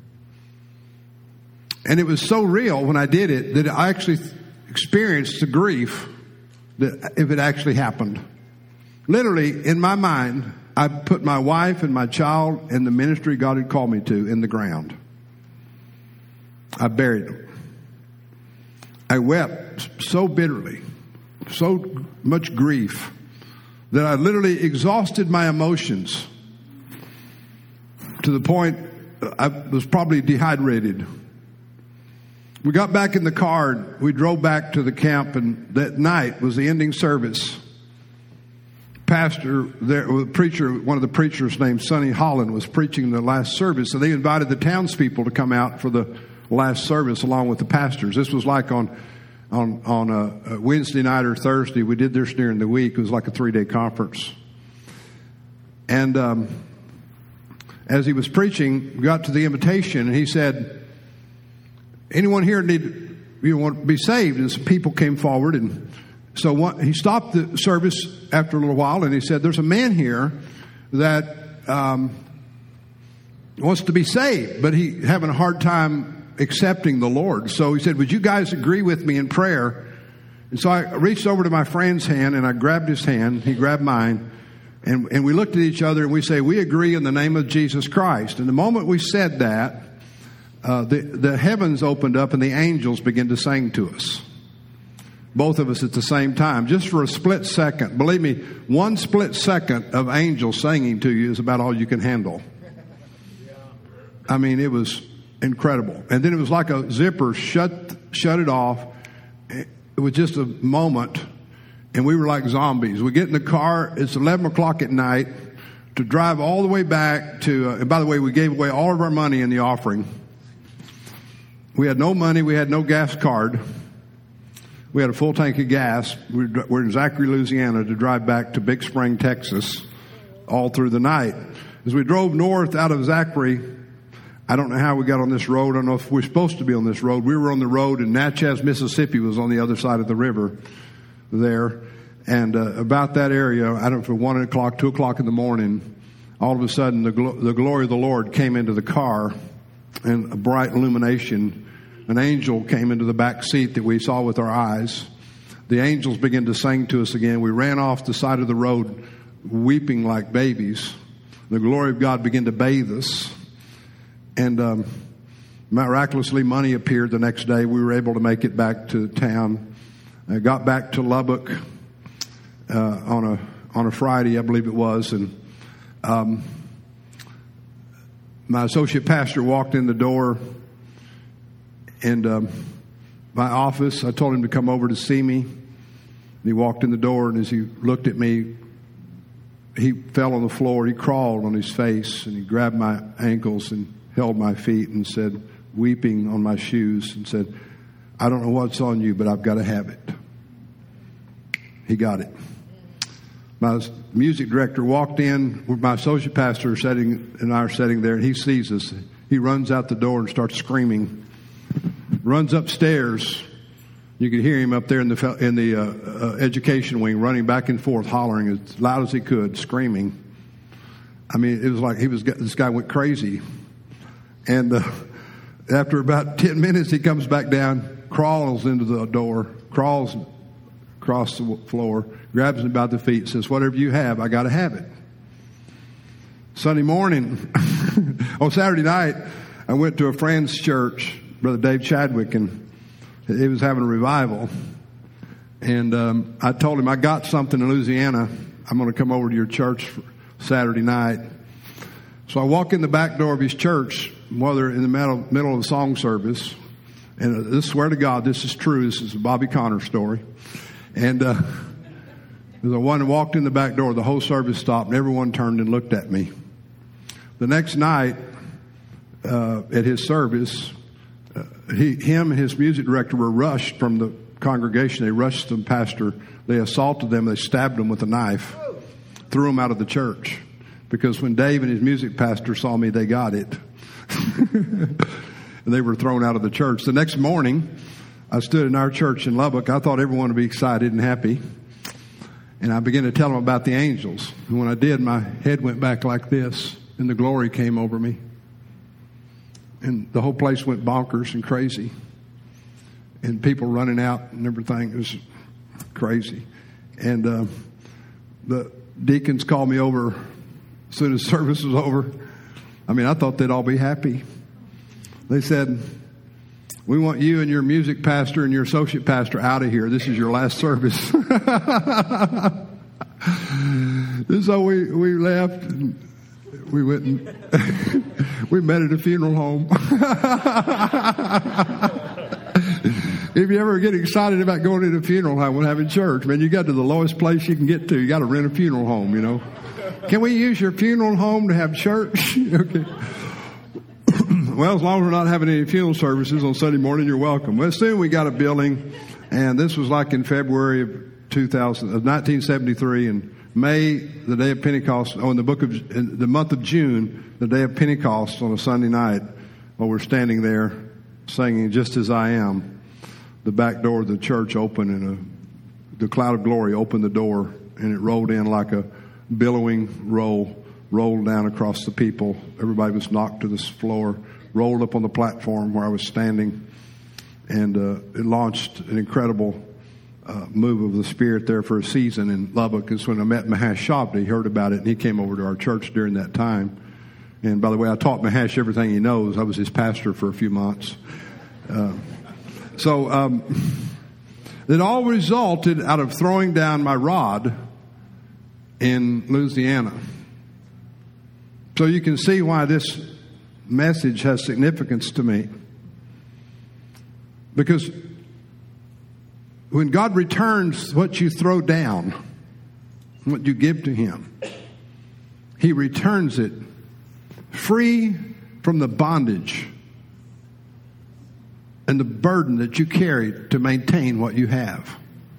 S1: And it was so real when I did it that I actually experienced the grief that if it actually happened. Literally, in my mind, I put my wife and my child and the ministry God had called me to in the ground. I buried them. I wept so bitterly, so much grief, that I literally exhausted my emotions to the point I was probably dehydrated. We got back in the car, and we drove back to the camp, and that night was the ending service. Pastor, there, the preacher, one of the preachers named Sonny Holland was preaching the last service, and they invited the townspeople to come out for the last service along with the pastors. This was like on on on a, a Wednesday night or Thursday. We did this during the week. It was like a three-day conference. And um, as he was preaching, we got to the invitation, and he said, "Anyone here need you know, want to be saved?" And some people came forward, and so one, he stopped the service after a little while, and he said, "There's a man here that um, wants to be saved, but he's having a hard time accepting the Lord." So he said, "Would you guys agree with me in prayer?" And so I reached over to my friend's hand, and I grabbed his hand. He grabbed mine, and, and we looked at each other, and we say, "We agree in the name of Jesus Christ." And the moment we said that, uh, the, the heavens opened up, and the angels began to sing to us. Both of us at the same time, just for a split second. Believe me, one split second of angels singing to you is about all you can handle. I mean, it was incredible. And then it was like a zipper shut shut it off. It was just a moment, and we were like zombies. We get in the car. It's eleven o'clock at night to drive all the way back to. Uh, and by the way, we gave away all of our money in the offering. We had no money. We had no gas card. We had a full tank of gas. We're in Zachary, Louisiana, to drive back to Big Spring, Texas, all through the night. As we drove north out of Zachary, I don't know how we got on this road. I don't know if we're supposed to be on this road. We were on the road, and Natchez, Mississippi was on the other side of the river there. And uh, about that area, I don't know, for one o'clock, two o'clock in the morning, all of a sudden the, gl- the glory of the Lord came into the car, and a bright illumination. An angel came into the back seat that we saw with our eyes. The angels began to sing to us again. We ran off the side of the road weeping like babies. The glory of God began to bathe us. And um, miraculously, money appeared the next day. We were able to make it back to town. I got back to Lubbock uh, on a on a Friday, I believe it was. And um, my associate pastor walked in the door. And um, my office, I told him to come over to see me. he walked in the door, and as he looked at me, he fell on the floor. He crawled on his face, and he grabbed my ankles and held my feet and said, weeping on my shoes, and said, I don't know what's on you, but I've got to have it. He got it. My music director walked in with my associate pastor sitting in our setting there, and he sees us. He runs out the door and starts screaming. Runs upstairs. You could hear him up there in the in the uh, uh, education wing, running back and forth, hollering as loud as he could, screaming. I mean, it was like he was. This guy went crazy. And uh, after about ten minutes, he comes back down, crawls into the door, crawls across the floor, grabs him by the feet, says, "Whatever you have, I got to have it." Sunday morning, on Saturday night, I went to a friend's church, Brother Dave Chadwick, and he was having a revival. And um, I told him, I got something in Louisiana. I'm going to come over to your church for Saturday night. So I walk in the back door of his church while they're in the middle, middle of the song service. And I swear to God, this is true. This is a Bobby Connor story. And uh, as I walked in the back door, the whole service stopped, and everyone turned and looked at me. The next night uh, at his service, uh, he, him and his music director were rushed from the congregation. They rushed the pastor. They assaulted them. They stabbed them with a knife, threw them out of the church. Because when Dave and his music pastor saw me, they got it. And they were thrown out of the church. The next morning, I stood in our church in Lubbock. I thought everyone would be excited and happy. And I began to tell them about the angels. And when I did, my head went back like this, and the glory came over me. And the whole place went bonkers and crazy. And people running out and everything. It was crazy. And uh, the deacons called me over as soon as service was over. I mean, I thought they'd all be happy. They said, "We want you and your music pastor and your associate pastor out of here. This is your last service." So we, we left. And we went and we met at a funeral home. If you ever get excited about going to a funeral home and having church, man, you got to the lowest place you can get to. You got to rent a funeral home, you know. Can we use your funeral home to have church? Okay. Well, as long as we're not having any funeral services on Sunday morning, you're welcome. Well, soon we got a building, and this was like in February of two thousand, of nineteen seventy-three, and May, the day of Pentecost, oh, in the book of, in the month of June, the day of Pentecost on a Sunday night, while we're standing there singing "Just As I Am," the back door of the church opened, and a, the cloud of glory opened the door, and it rolled in like a billowing roll, rolled down across the people. Everybody was knocked to the floor, rolled up on the platform where I was standing, and uh, it launched an incredible uh, move of the Spirit there for a season in Lubbock. Because when I met Mahesh Shabda, he heard about it, and he came over to our church during that time. And by the way, I taught Mahesh everything he knows. I was his pastor for a few months. Uh, so um, it all resulted out of throwing down my rod in Louisiana. So you can see why this message has significance to me. Because when God returns what you throw down, what you give to Him, He returns it free from the bondage and the burden that you carried to maintain what you have.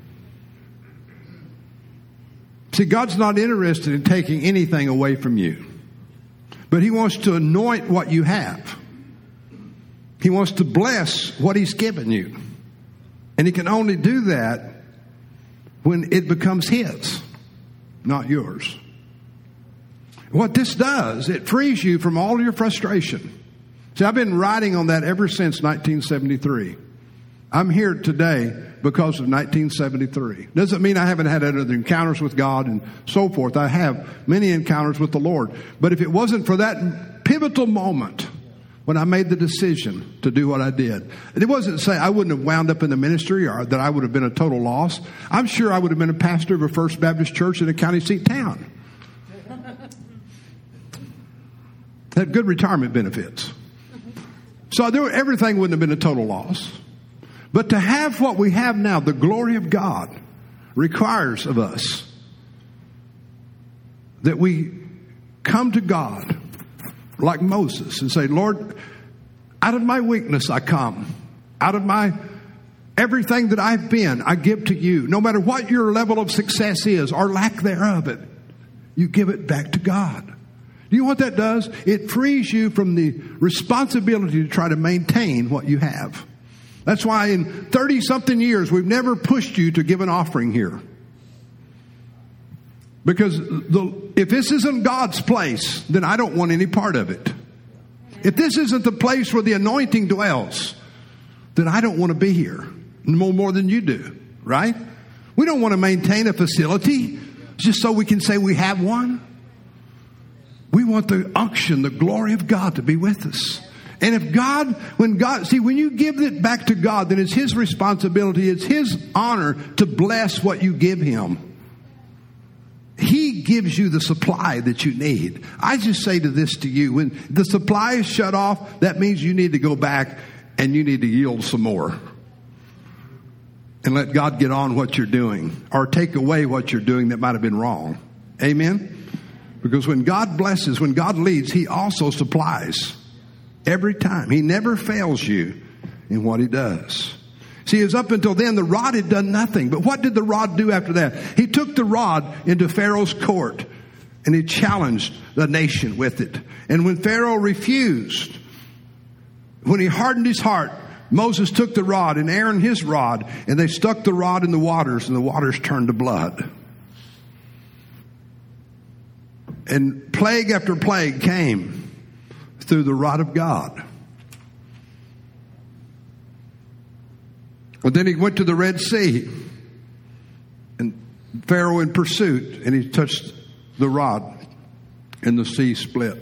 S1: See, God's not interested in taking anything away from you, but He wants to anoint what you have. He wants to bless what He's given you. And He can only do that when it becomes His, not yours. What this does, it frees you from all your frustration. See, I've been writing on that ever since nineteen seventy-three. I'm here today because of nineteen seventy-three. Doesn't mean I haven't had other encounters with God and so forth. I have many encounters with the Lord. But if it wasn't for that pivotal moment when I made the decision to do what I did, it wasn't to say I wouldn't have wound up in the ministry or that I would have been a total loss. I'm sure I would have been a pastor of a First Baptist church in a county seat town. Had good retirement benefits. So there, everything wouldn't have been a total loss. But to have what we have now, the glory of God, requires of us that we come to God like Moses and say, Lord, out of my weakness I come. Out of my everything that I've been, I give to you. No matter what your level of success is or lack thereof it, you give it back to God. Do you know what that does? It frees you from the responsibility to try to maintain what you have. That's why in thirty-something years, we've never pushed you to give an offering here. Because the, if this isn't God's place, then I don't want any part of it. If this isn't the place where the anointing dwells, then I don't want to be here no more than you do, right? We don't want to maintain a facility just so we can say we have one. We want the unction, the glory of God to be with us. And if God, when God, see, when you give it back to God, then it's His responsibility, it's His honor to bless what you give Him. He gives you the supply that you need. I just say to this to you, when the supply is shut off, that means you need to go back and you need to yield some more. And let God get on what you're doing or take away what you're doing that might have been wrong. Amen? Because when God blesses, when God leads, He also supplies every time. He never fails you in what He does. See, as up until then, the rod had done nothing. But what did the rod do after that? He took the rod into Pharaoh's court and he challenged the nation with it. And when Pharaoh refused, when he hardened his heart, Moses took the rod and Aaron his rod, and they stuck the rod in the waters, and the waters turned to blood. And plague after plague came through the rod of God. But then he went to the Red Sea, and Pharaoh in pursuit, and he touched the rod, and the sea split.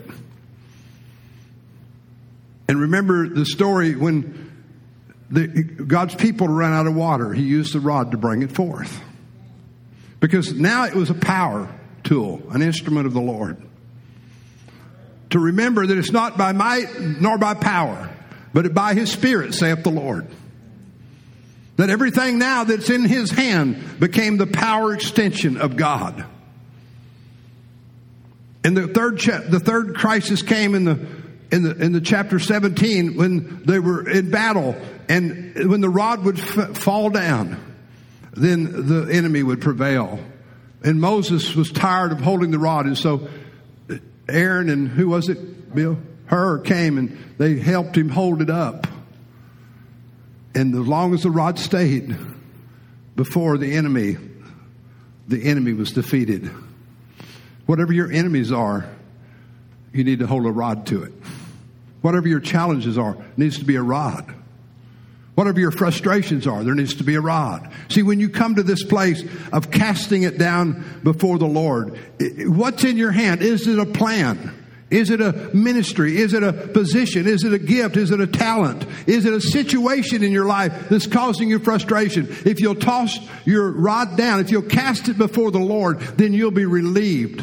S1: And remember the story when the, God's people ran out of water. He used the rod to bring it forth. Because now it was a power tool, an instrument of the Lord. To remember that it's not by might nor by power, but by His Spirit, saith the Lord. That everything now that's in His hand became the power extension of God. And the third cha- the third crisis came in the in the in the chapter seventeen when they were in battle, and when the rod would f- fall down, then the enemy would prevail. And Moses was tired of holding the rod, and so Aaron and who was it, Bill? Hur came and they helped him hold it up. And as long as the rod stayed before the enemy, the enemy was defeated. Whatever your enemies are, you need to hold a rod to it. Whatever your challenges are, needs to be a rod. Whatever your frustrations are, there needs to be a rod. See, when you come to this place of casting it down before the Lord, what's in your hand? Is it a plan? Is it a ministry? Is it a position? Is it a gift? Is it a talent? Is it a situation in your life that's causing you frustration? If you'll toss your rod down, if you'll cast it before the Lord, then you'll be relieved.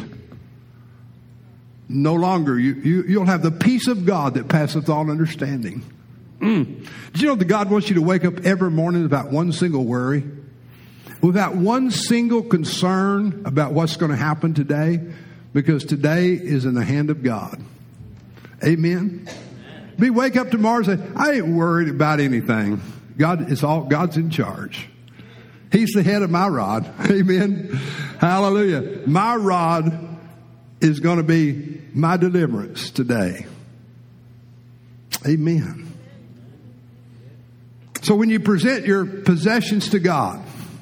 S1: No longer, you, you, you'll have the peace of God that passeth all understanding. Mm. Did you know that God wants you to wake up every morning without one single worry? Without one single concern about what's going to happen today? Because today is in the hand of God. Amen. We wake up tomorrow and say, I ain't worried about anything. God is all, God's in charge. He's the head of my rod. Amen. Hallelujah. My rod is going to be my deliverance today. Amen. So when you present your possessions to God,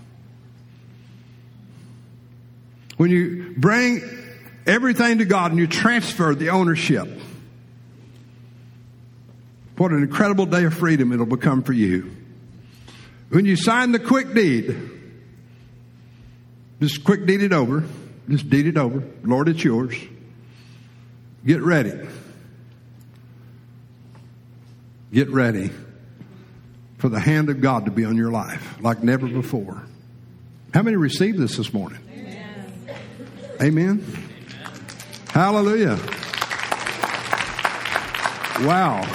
S1: when you bring everything to God and you transfer the ownership, what an incredible day of freedom it'll become for you. When you sign the quick deed, just quick deed it over. Just deed it over. Lord, it's yours. Get ready. Get ready for the hand of God to be on your life like never before. How many received this this morning? Amen. Amen. Hallelujah. Wow.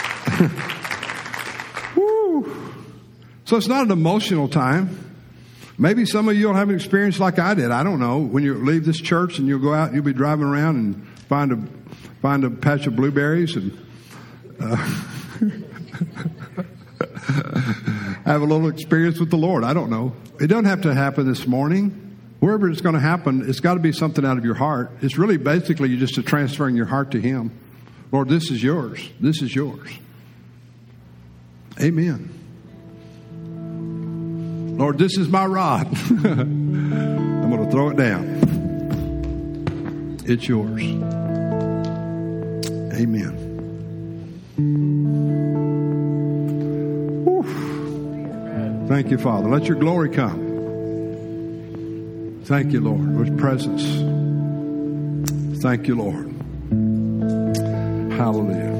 S1: Woo. So it's not an emotional time. Maybe some of you will have an experience like I did. I don't know. When you leave this church and you'll go out, you'll be driving around and find a find a patch of blueberries and uh, have a little experience with the Lord. I don't know. It doesn't have to happen this morning. Wherever it's going to happen, it's got to be something out of your heart. It's really basically you just transferring your heart to Him. Lord, this is yours. This is yours. Amen. Lord, this is my rod. I'm going to throw it down. It's yours. Amen. Whew. Thank you, Father. Let your glory come. Thank you, Lord, with presence. Thank you, Lord. Hallelujah.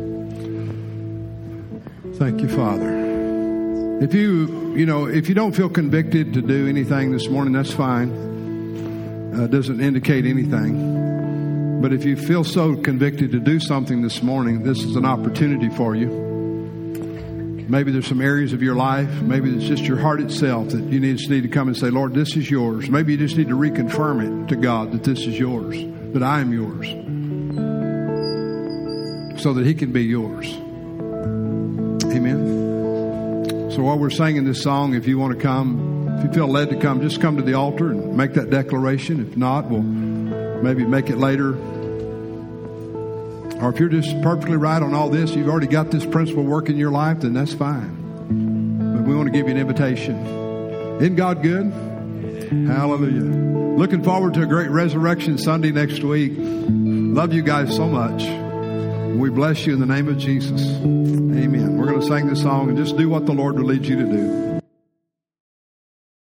S1: Thank you, Father. If you, you know, if you don't feel convicted to do anything this morning, that's fine. Uh, it doesn't indicate anything. But if you feel so convicted to do something this morning, this is an opportunity for you. Maybe there's some areas of your life, maybe it's just your heart itself that you need, just need to come and say, Lord, this is yours. Maybe you just need to reconfirm it to God that this is yours, that I am yours, so that He can be yours. Amen. So while we're singing this song, if you want to come, if you feel led to come, just come to the altar and make that declaration. If not, we'll maybe make it later. Or if you're just perfectly right on all this, you've already got this principle working in your life, then that's fine. But we want to give you an invitation. Isn't God good? Hallelujah. Looking forward to a great Resurrection Sunday next week. Love you guys so much. We bless you in the name of Jesus. Amen. We're going to sing this song and just do what the Lord will lead you to do.